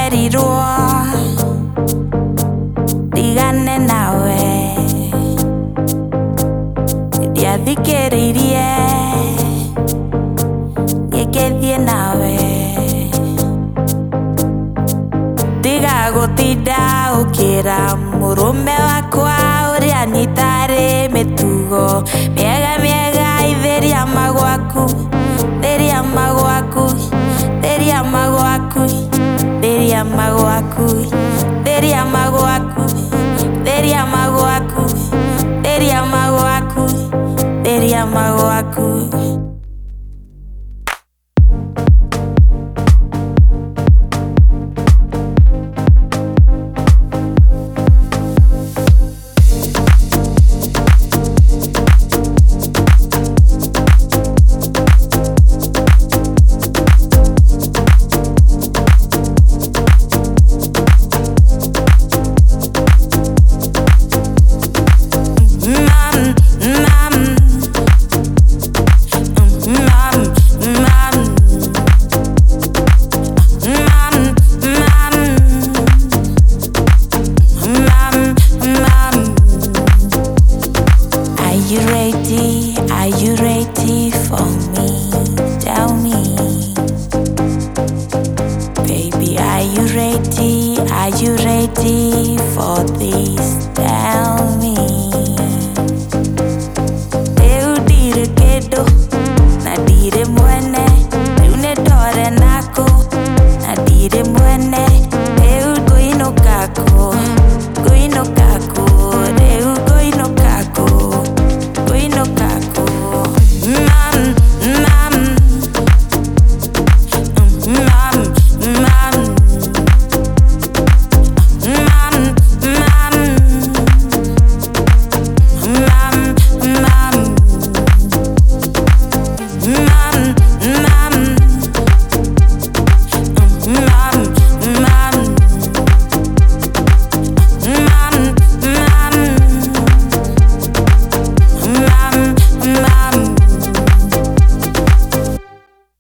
ndiagerirwo ndigane nawe ndiathikiririe ngĩgĩthiĩ nawe ndigagutinda ũkĩra mũrũme wakwa ũrĩa nyitarĩ mĩtugo mĩega mĩega itheria magwaku theria magwaku theria magwaku theria magwaku theria magwaku theria magwaku theria magwaku theria magwaku Are you ready for me? Tell me, baby, are you ready? Are you ready